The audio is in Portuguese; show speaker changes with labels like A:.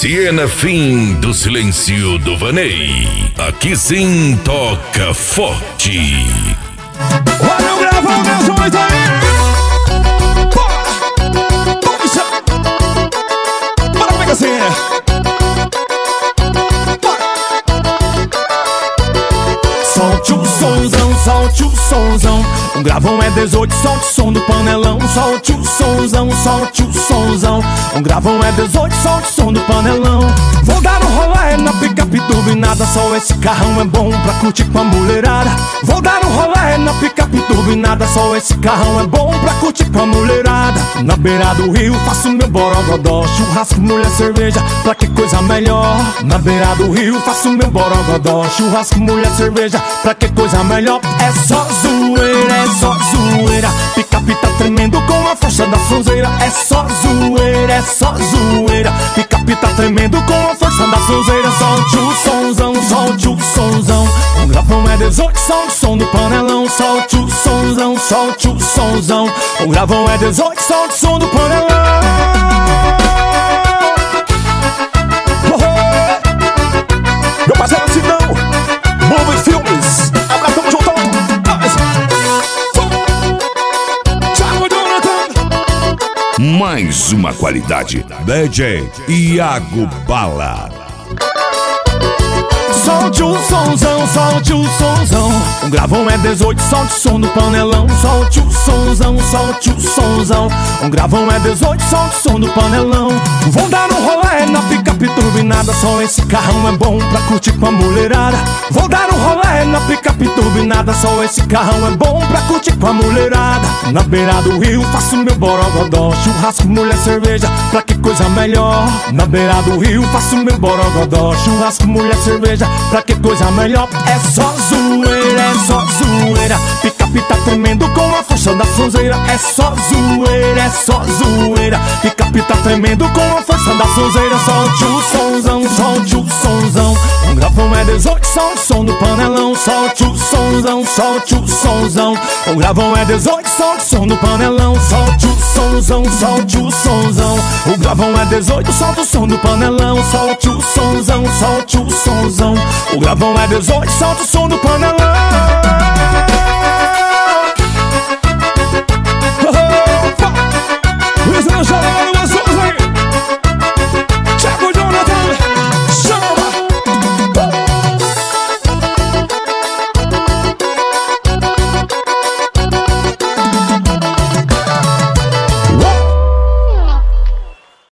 A: Siena Fim do Silêncio do Vanei. Aqui sim toca forte.
B: Olha o gravão das oito aí. Bora! Bora comigo assim. Solte o sonzão, solte o sonzão. Um gravão é 18, solte o som do panelão. Solte o sonzão, solte o sonzão. Um gravão é 18, solte o som do panelão. Vou dar um rolê na picape turbinada. Só esse carrão é bom pra curtir com a mulherada. Vou dar um rolê na picape turbinada. Só esse carrão é bom pra curtir com a mulherada. Na beira do rio faço meu borogodó. Churrasco, mulher, cerveja, pra que coisa melhor. Na beira do rio faço meu borogodó. Churrasco, mulher, cerveja, pra que coisa melhor. É só zoeira, é só zoeira. Picape tá tremendo com a força da sonzeira. É só zoeira, é só zoeira. Picape tá tremendo com a força da sonzeira. Solte o sonzão, solte o sonzão. Um gravão é 18, solte o som do panelão. Solte o sonzão, solte o sonzão. Um gravão é 18, solte o som do panelão. Meu parceiro Sidão, Movie Filmes, abraço, tamo juntão.
A: Mais uma qualidade. DJ Iago Bala.
B: Solte o sonzão, solte o sonzão. Um gravão é 18, solte o som do panelão. Solte o sonzão, solte o sonzão. Um gravão é 18, solte o som do panelão. Vou dar um rolê na picape turbinada. Só esse carrão é bom pra curtir com a mulherada. Vou dar um rolê na picape turbinada. Só esse carrão é bom pra curtir com a mulherada. Na beira do rio faço meu borogodó. Churrasco, mulher, cerveja, pra que coisa melhor. Na beira do rio faço meu borogodó. Churrasco, mulher, cerveja, pra que coisa melhor. É só zoeira, é só zoeira. Picape tá tremendo com a força da sonzeira. É só zoeira, é só zoeira. Picape tá tremendo com a força da sonzeira. Solte o sonzão, solte o sonzão. Um gravão é 18, solte o som do panelão. Solte o sonzão, solte o sonzão. Um gravão é 18, solte o som do panelão. Solte o sonzão, solte o sonzão. O gravão é 18, solte o som do panelão. Solte o sonzão, solte o sonzão. O gravão é 18, solte o som do panelão.